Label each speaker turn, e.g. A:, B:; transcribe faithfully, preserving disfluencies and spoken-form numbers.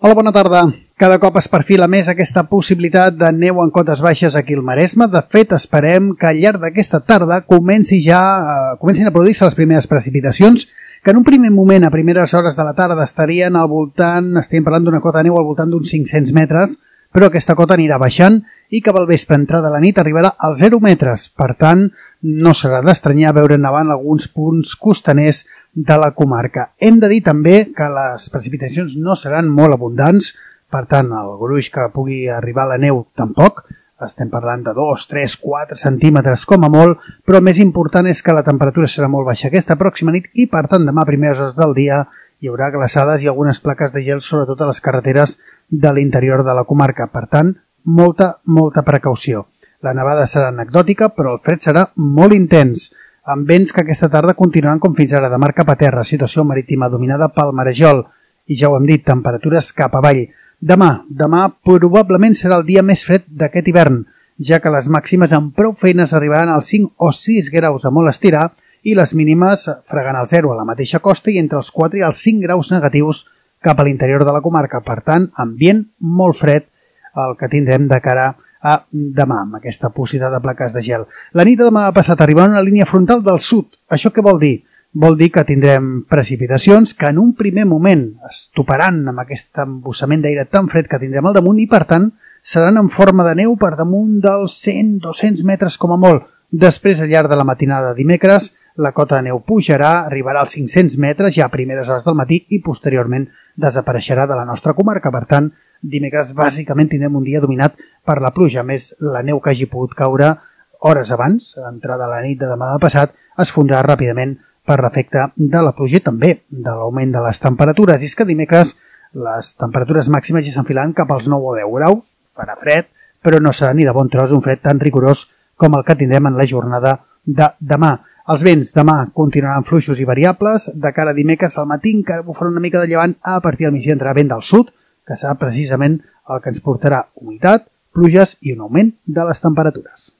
A: Hola, bona tarda. Cada cop es perfila més aquesta possibilitat de neu en cotes baixes aquí al Maresme. De fet, esperem que al llarg d'aquesta tarda comenci ja, eh, comencin a produir-se les primeres precipitacions, que en un primer moment, a primeres hores de la tarda, estarien al voltant, estem parlant d'una cota de neu al voltant d'uns cinc-cents metres, però aquesta cota anirà baixant i que al vespre, entrada la nit, arribarà als zero metres. Per tant, no serà d'estranyar veure nevant alguns punts costaners de la comarca. Hem de dir també que les precipitacions no seran molt abundants, per tant, el gruix que pugui arribar a la neu tampoc. Estem parlant de dos, tres, quatre centímetres com a molt, però el més important és que la temperatura serà molt baixa aquesta pròxima nit i, per tant, demà a primeres hores del dia hi haurà glaçades i algunes plaques de gel, sobretot a les carreteres de l'interior de la comarca. Per tant, molta, molta precaució. La nevada serà anecdòtica, però el fred serà molt intens, amb vents que aquesta tarda continuaran com fins ara de mar cap a terra, situació marítima dominada pel marejol, i ja ho hem dit, temperatures cap avall. Demà, demà probablement serà el dia més fred d'aquest hivern, ja que les màximes amb prou feines arribaran als cinc o sis graus a molt estirar i les mínimes fregant al zero a la mateixa costa i entre els quatre i els cinc graus negatius cap a l'interior de la comarca. Per tant, ambient molt fred el que tindrem de cara a demà, amb aquesta possibilitat de plaques de gel. La nit de demà passat arribarà una línia frontal del sud. Això què vol dir? Vol dir que tindrem precipitacions que en un primer moment es toparan amb aquest embussament d'aire tan fred que tindrem al damunt i, per tant, seran en forma de neu per damunt dels cent a dos-cents metres com a molt. Després, al llarg de la matinada de dimecres, la cota de neu pujarà, arribarà als cinc-cents metres ja a primeres hores del matí i posteriorment desapareixerà de la nostra comarca. Per tant, dimecres bàsicament tindrem un dia dominat per la pluja. A més, la neu que hagi pogut caure hores abans, a l'entrada de la nit de demà passat, es fondrà ràpidament per l'efecte de la pluja i també de l'augment de les temperatures. I és que dimecres les temperatures màximes ja s'enfilaran cap als nou o deu graus, farà fred, però no serà ni de bon tros un fred tan rigorós com el que tindrem en la jornada de demà. Els vents demà continuaran fluixos i variables. De cara a dimecres al matí encara bufarà una mica de llevant, a partir del migdia entrarà vent del sud, que serà precisament el que ens portarà humitat, pluges i un augment de les temperatures.